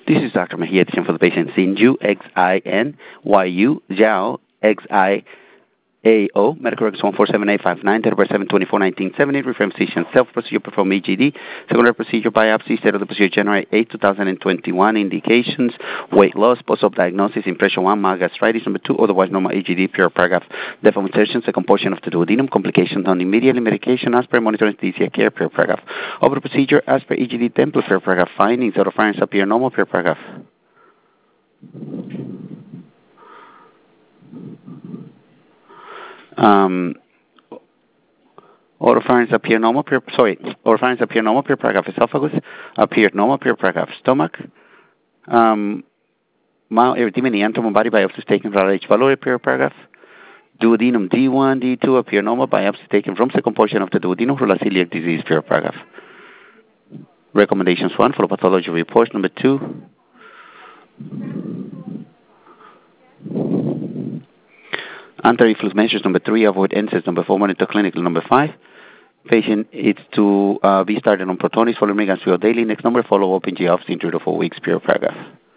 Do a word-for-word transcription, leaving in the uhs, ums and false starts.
This is Doctor Mejia, teaching for the patient. Xinyu, X I N Y U, Zhao, X I A O, medical records one four seven eight five nine, date of birth seven twenty-four nineteen seventy, reference physician, self-procedure, perform E G D, secondary procedure, biopsy, state of the procedure, January eighth, two thousand twenty-one, indications, weight loss, post-op diagnosis, impression one, mild gastritis, number two, otherwise normal E G D, pure paragraph, deform insertion, second portion of the duodenum, complications done immediately, medication, as per monitor anesthesia care, pure paragraph, over procedure, as per E G D template, pure paragraph, findings, otopharynx appear normal, pure paragraph. Um, Oropharynx appear normal, pure, sorry, oropharynx appear normal, pure paragraph, esophagus appeared normal, pure paragraph, stomach, um, mild erythema in the abdomen, body biopsy taken from H. pylori, pure paragraph, duodenum D one, D two appear normal, biopsy taken from second portion of the duodenum, from celiac disease, pure paragraph. Recommendations one, follow pathology reports, number two. Anti-reflux measures, number three, avoid N SAIDs, number four, monitor clinical, number five. Patient is to uh, be started on Protonix, follow Megan daily. Next number, follow up in G in three to four weeks, pure paragraph.